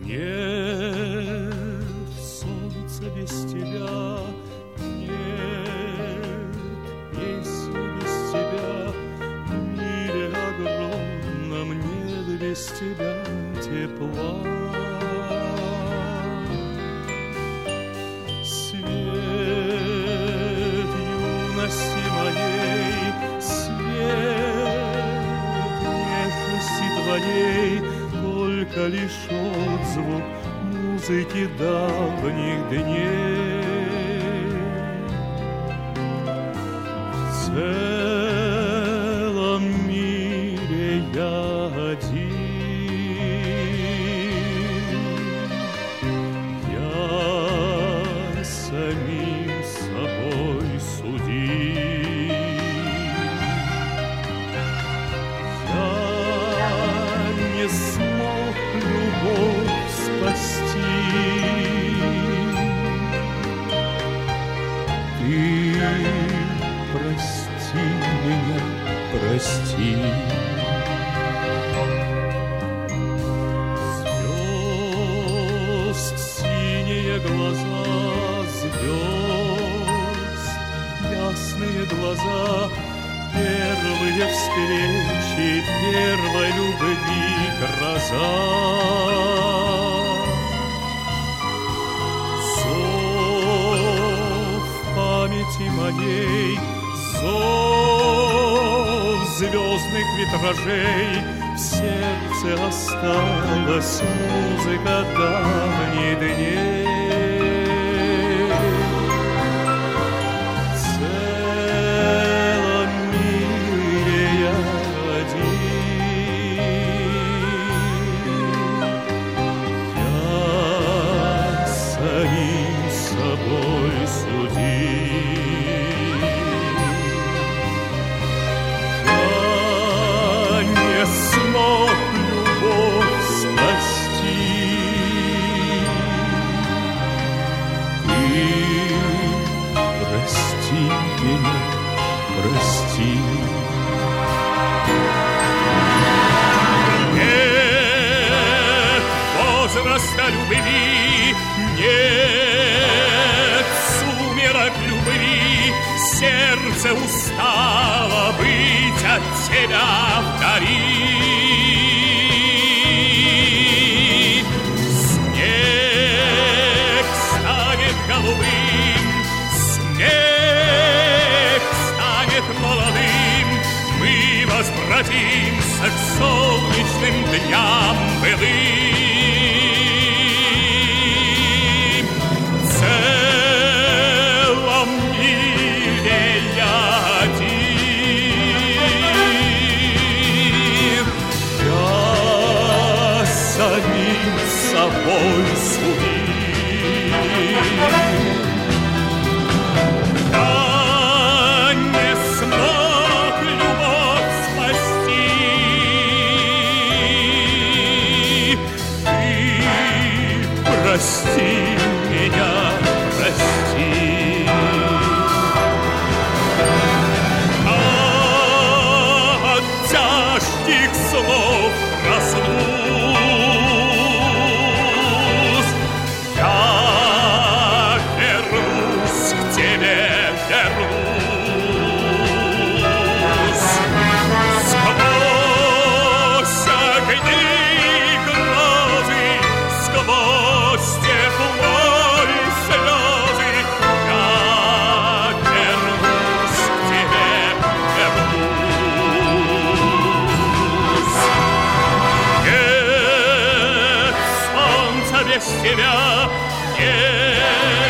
Нет, солнце без тебя, нет, песни без тебя, в мире огромном нет без тебя тепла. Свет юности моей, свет нежности твоей, только лишь отзвук музыки давних дней. В целом мире я один, я самим собой судим. Я не смог любовь спасти. Ты прости меня, прости. Звезд синие глаза, звезд ясные глаза, первые встречи, первой любви гроза. Зов памяти моей, зов звездных витражей, в сердце осталась музыка давних дней. Прости. Нет возраста любви, нет сумерок любви, сердце устало быть от тебя вдали. Снег станет голубым, снег молодым, мы возвратимся к солнечным дням былым. В целом мире я один, я самим собой судим. Прости меня, прости. От тяжких слов проснусь, я вернусь к тебе, вернусь. Сквозь огни грозы, сквозь тепло и слезы, я вернусь к тебе, вернусь. Нет солнца без тебя, нет